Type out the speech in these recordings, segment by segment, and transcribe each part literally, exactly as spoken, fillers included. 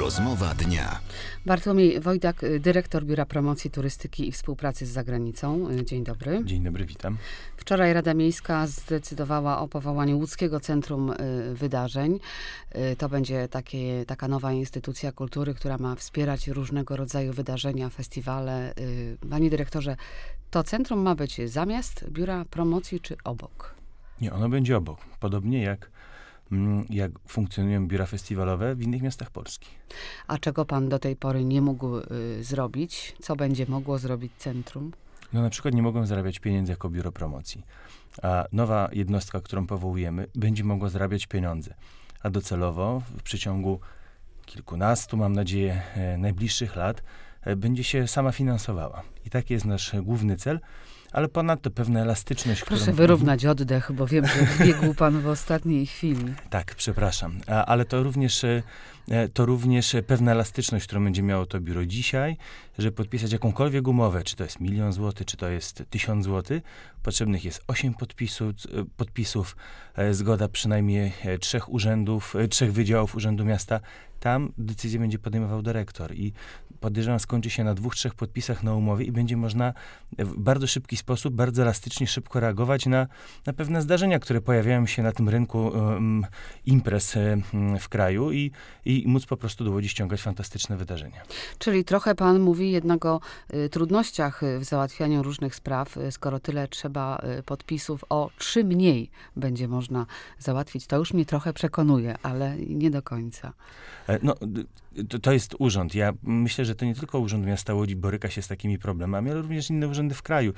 Rozmowa dnia. Bartłomiej Wojdak, dyrektor Biura Promocji Turystyki i Współpracy z Zagranicą. Dzień dobry. Dzień dobry, witam. Wczoraj Rada Miejska zdecydowała o powołaniu Łódzkiego Centrum Wydarzeń. To będzie takie, taka nowa instytucja kultury, która ma wspierać różnego rodzaju wydarzenia, festiwale. Panie dyrektorze, to centrum ma być zamiast Biura Promocji czy obok? Nie, ono będzie obok. Podobnie jak jak funkcjonują biura festiwalowe w innych miastach Polski. A czego pan do tej pory nie mógł y, zrobić? Co będzie mogło zrobić centrum? No na przykład nie mogą zarabiać pieniędzy jako biuro promocji. A nowa jednostka, którą powołujemy, będzie mogła zarabiać pieniądze. A docelowo w przeciągu kilkunastu, mam nadzieję, e, najbliższych lat e, będzie się sama finansowała. I taki jest nasz główny cel. Ale ponadto pewna elastyczność... Proszę którą... wyrównać oddech, bo wiem, że wbiegł pan w ostatniej chwili. Tak, przepraszam. A, ale to również, to również pewna elastyczność, którą będzie miało to biuro dzisiaj, żeby podpisać jakąkolwiek umowę, czy to jest milion złotych, czy to jest tysiąc złotych, potrzebnych jest osiem podpisów, podpisów, zgoda przynajmniej trzech urzędów, trzech wydziałów Urzędu Miasta. Tam decyzję będzie podejmował dyrektor i podejrzewam, skończy się na dwóch, trzech podpisach na umowie i będzie można w bardzo szybki sposób, bardzo elastycznie, szybko reagować na, na pewne zdarzenia, które pojawiają się na tym rynku um, imprez um, w kraju i, i móc po prostu do Łodzi ściągać fantastyczne wydarzenia. Czyli trochę pan mówi jednak o y, trudnościach w załatwianiu różnych spraw, y, skoro tyle trzeba y, podpisów, o trzy mniej będzie można załatwić. To już mnie trochę przekonuje, ale nie do końca. No, to, to jest urząd. Ja myślę, że to nie tylko Urząd Miasta Łodzi boryka się z takimi problemami, ale również inne urzędy w kraju.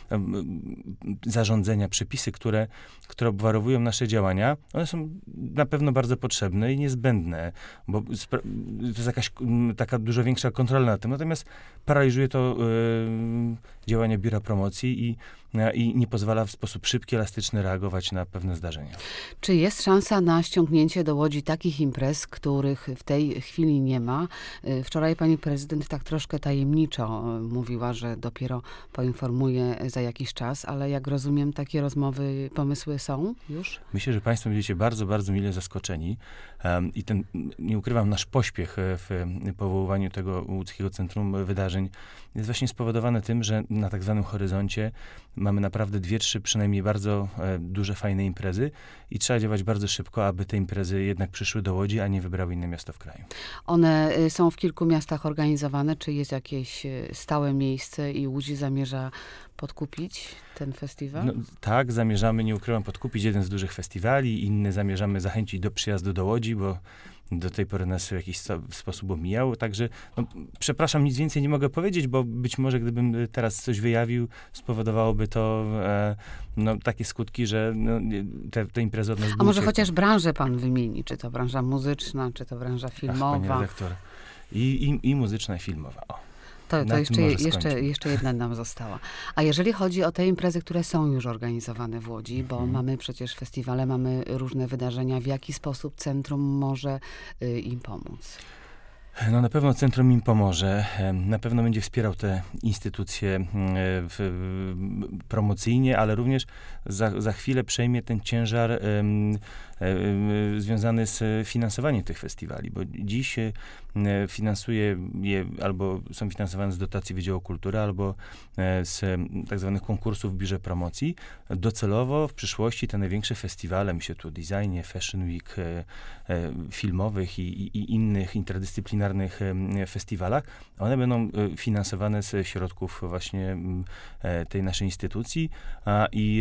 Zarządzenia, przepisy, które, które obwarowują nasze działania, one są na pewno bardzo potrzebne i niezbędne, bo to jest jakaś taka dużo większa kontrola nad tym. Natomiast paraliżuje to yy, działania Biura Promocji i i nie pozwala w sposób szybki, elastyczny reagować na pewne zdarzenia. Czy jest szansa na ściągnięcie do Łodzi takich imprez, których w tej chwili nie ma? Wczoraj pani prezydent tak troszkę tajemniczo mówiła, że dopiero poinformuje za jakiś czas, ale jak rozumiem, takie rozmowy, pomysły są już? Myślę, że państwo będziecie bardzo, bardzo mile zaskoczeni um, i ten, nie ukrywam, nasz pośpiech w powoływaniu tego Łódzkiego Centrum Wydarzeń jest właśnie spowodowany tym, że na tak zwanym horyzoncie mamy naprawdę dwie, trzy przynajmniej bardzo e, duże, fajne imprezy i trzeba działać bardzo szybko, aby te imprezy jednak przyszły do Łodzi, a nie wybrały inne miasto w kraju. One y, są w kilku miastach organizowane. Czy jest jakieś y, stałe miejsce i Łódź zamierza podkupić ten festiwal? No, tak, zamierzamy, nie ukrywam, podkupić jeden z dużych festiwali, inny zamierzamy zachęcić do przyjazdu do Łodzi, bo do tej pory nas w jakiś sposób omijało, także no, przepraszam, nic więcej nie mogę powiedzieć, bo być może gdybym teraz coś wyjawił, spowodowałoby to e, no, takie skutki, że no, te, te imprezy od nas A może uciekną. chociaż branżę pan wymieni, czy to branża muzyczna, czy to branża filmowa? Ach, panie redaktor, i, i, i muzyczna, i filmowa. O. To, to jeszcze, jeszcze, jeszcze jedna nam została. A jeżeli chodzi o te imprezy, które są już organizowane w Łodzi, bo hmm. mamy przecież festiwale, mamy różne wydarzenia, w jaki sposób centrum może y, im pomóc? No na pewno centrum im pomoże. Na pewno będzie wspierał te instytucje w, w, promocyjnie, ale również za, za chwilę przejmie ten ciężar um, um, związany z finansowaniem tych festiwali, bo dziś um, finansuje je albo są finansowane z dotacji Wydziału Kultury, albo z tak zwanych konkursów w Biurze Promocji. Docelowo w przyszłości te największe festiwale, myślę tu o designie, Fashion Week, e, e, filmowych i, i, i innych interdyscyplinarnych festiwalach, one będą finansowane ze środków właśnie tej naszej instytucji i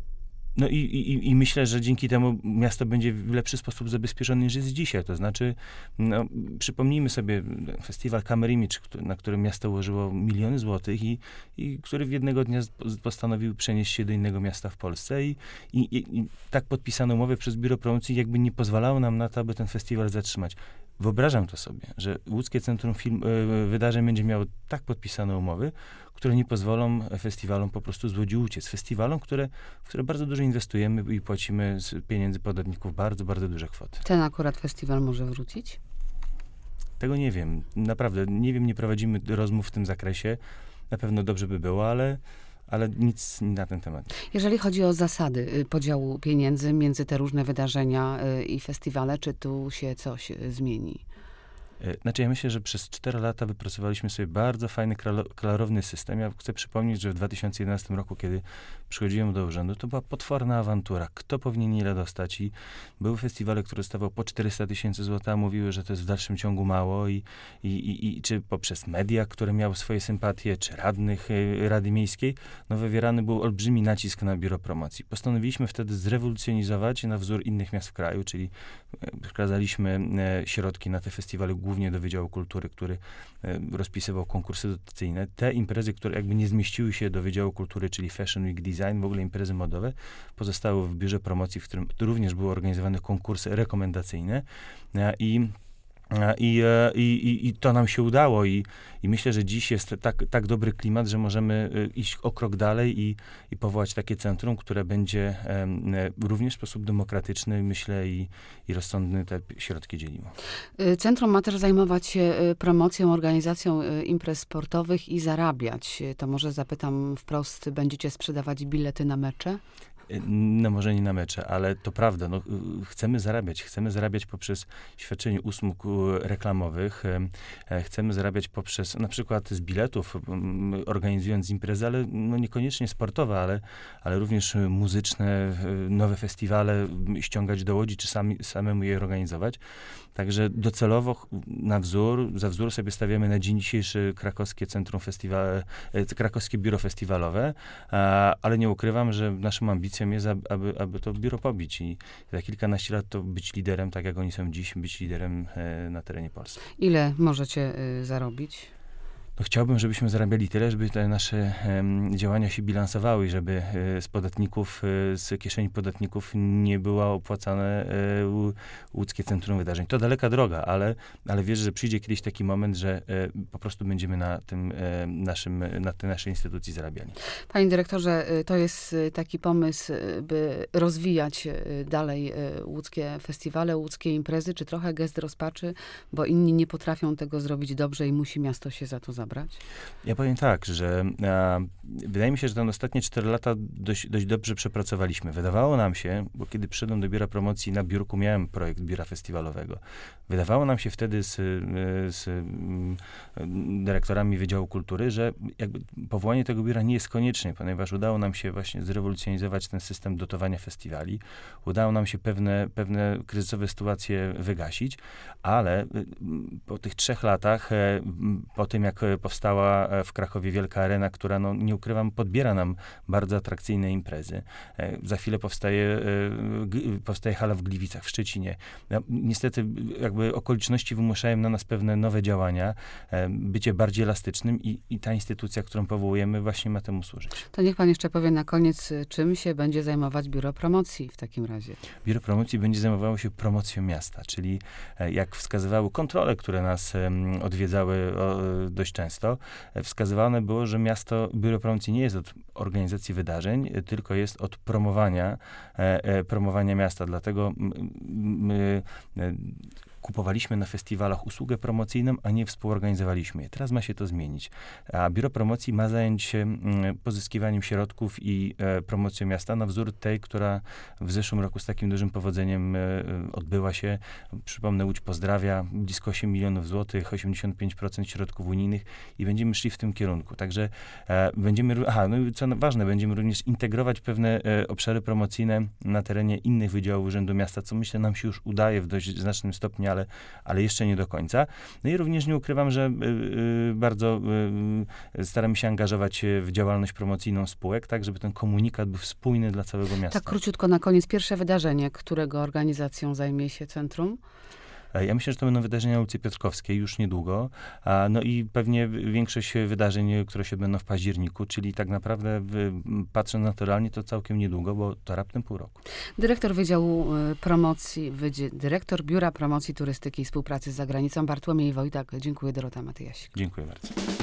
No i, i, i myślę, że dzięki temu miasto będzie w lepszy sposób zabezpieczone niż jest dzisiaj. To znaczy, no, przypomnijmy sobie festiwal Camera Image, na którym miasto ułożyło miliony złotych i, i który w jednego dnia postanowił przenieść się do innego miasta w Polsce i, i, i tak podpisane umowy przez Biuro Promocji jakby nie pozwalało nam na to, aby ten festiwal zatrzymać. Wyobrażam to sobie, że Łódzkie Centrum Film, Wydarzeń będzie miało tak podpisane umowy, które nie pozwolą festiwalom po prostu z Łodzi uciec. Festiwalom, które, w które bardzo dużo inwestujemy i płacimy z pieniędzy podatników bardzo, bardzo duże kwoty. Ten akurat festiwal może wrócić? Tego nie wiem. Naprawdę, nie wiem, nie prowadzimy rozmów w tym zakresie. Na pewno dobrze by było, ale... ale nic na ten temat. Jeżeli chodzi o zasady podziału pieniędzy między te różne wydarzenia i festiwale, czy tu się coś zmieni? Znaczy ja myślę, że przez cztery lata wypracowaliśmy sobie bardzo fajny, klarowny system. Ja chcę przypomnieć, że w dwa tysiące jedenastym roku, kiedy przychodziłem do urzędu, to była potworna awantura. Kto powinien ile dostać? I były festiwale, które dostawały po czterysta tysięcy złotych, a mówiły, że to jest w dalszym ciągu mało i, i, i, i czy poprzez media, które miały swoje sympatie, czy radnych Rady Miejskiej, no wywierany był olbrzymi nacisk na biuro promocji. Postanowiliśmy wtedy zrewolucjonizować na wzór innych miast w kraju, czyli przekazaliśmy środki na te festiwale głównie do Wydziału Kultury, który rozpisywał konkursy dotacyjne. Te imprezy, które jakby nie zmieściły się do Wydziału Kultury, czyli Fashion Week, Design, w ogóle imprezy modowe, pozostały w biurze promocji, w którym również były organizowane konkursy rekomendacyjne i I, i, I to nam się udało i, i myślę, że dziś jest tak, tak dobry klimat, że możemy iść o krok dalej i, i powołać takie centrum, które będzie um, również w sposób demokratyczny, myślę, i, i rozsądny te środki dzieliło. Centrum ma też zajmować się promocją, organizacją imprez sportowych i zarabiać. To może zapytam wprost, będziecie sprzedawać bilety na mecze? No może nie na mecze, ale to prawda, no, chcemy zarabiać. Chcemy zarabiać poprzez świadczenie usług reklamowych. Chcemy zarabiać poprzez, na przykład z biletów, organizując imprezy, ale no niekoniecznie sportowe, ale, ale również muzyczne, nowe festiwale ściągać do Łodzi, czy sami, samemu je organizować. Także docelowo na wzór, za wzór sobie stawiamy na dzień dzisiejszy krakowskie centrum festiwale, krakowskie biuro festiwalowe, ale nie ukrywam, że naszą ambicją jest, aby, aby to biuro pobić i za kilkanaście lat to być liderem, tak jak oni są dziś, być liderem na terenie Polski. Ile możecie y, zarobić? No chciałbym, żebyśmy zarabiali tyle, żeby te nasze um, działania się bilansowały i żeby e, z podatników, e, z kieszeni podatników nie było opłacane e, łódzkie Centrum Wydarzeń. To daleka droga, ale, ale wierzę, że przyjdzie kiedyś taki moment, że e, po prostu będziemy na tym e, naszym, na tej naszej instytucji zarabiali. Panie dyrektorze, to jest taki pomysł, by rozwijać dalej łódzkie festiwale, łódzkie imprezy, czy trochę gest rozpaczy, bo inni nie potrafią tego zrobić dobrze i musi miasto się za to zabrać? Ja powiem tak, że a, wydaje mi się, że te ostatnie cztery lata dość, dość dobrze przepracowaliśmy. Wydawało nam się, bo kiedy przyszedłem do biura promocji, na biurku miałem projekt biura festiwalowego. Wydawało nam się wtedy z, z dyrektorami Wydziału Kultury, że jakby powołanie tego biura nie jest konieczne, ponieważ udało nam się właśnie zrewolucjonizować ten system dotowania festiwali. Udało nam się pewne, pewne kryzysowe sytuacje wygasić, ale po tych trzech latach, po tym jak powstała w Krakowie Wielka Arena, która, no, nie ukrywam, podbiera nam bardzo atrakcyjne imprezy. Za chwilę powstaje, powstaje hala w Gliwicach, w Szczecinie. No, niestety jakby okoliczności wymuszają na nas pewne nowe działania, bycie bardziej elastycznym i, i ta instytucja, którą powołujemy, właśnie ma temu służyć. To niech pan jeszcze powie na koniec, czym się będzie zajmować Biuro Promocji w takim razie? Biuro Promocji będzie zajmowało się promocją miasta, czyli jak wskazywały kontrole, które nas odwiedzały dość często, wskazywane było, że miasto, Biuro Promocji nie jest od organizacji wydarzeń, tylko jest od promowania, promowania miasta. Dlatego my kupowaliśmy na festiwalach usługę promocyjną, a nie współorganizowaliśmy je. Teraz ma się to zmienić. A Biuro Promocji ma zająć się pozyskiwaniem środków i e, promocją miasta na wzór tej, która w zeszłym roku z takim dużym powodzeniem e, odbyła się. Przypomnę, Łódź pozdrawia, blisko osiem milionów złotych, osiemdziesiąt pięć procent środków unijnych i będziemy szli w tym kierunku. Także e, będziemy, aha, no i co ważne, będziemy również integrować pewne e, obszary promocyjne na terenie innych wydziałów Urzędu Miasta, co myślę nam się już udaje w dość znacznym stopniu, Ale, ale jeszcze nie do końca. No i również nie ukrywam, że y, y, bardzo y, staramy się angażować w działalność promocyjną spółek, tak żeby ten komunikat był spójny dla całego miasta. Tak króciutko na koniec, pierwsze wydarzenie, którego organizacją zajmie się centrum? Ja myślę, że to będą wydarzenia na ulicy Piotrkowskiej już niedługo, a, no i pewnie większość wydarzeń, które się odbędą w październiku, czyli tak naprawdę patrząc naturalnie to całkiem niedługo, bo to raptem pół roku. Dyrektor Wydziału Promocji, wydzie, dyrektor Biura Promocji Turystyki i Współpracy z Zagranicą Bartłomiej Wojtak. Dziękuję, Dorota Matyjasik. Dziękuję bardzo.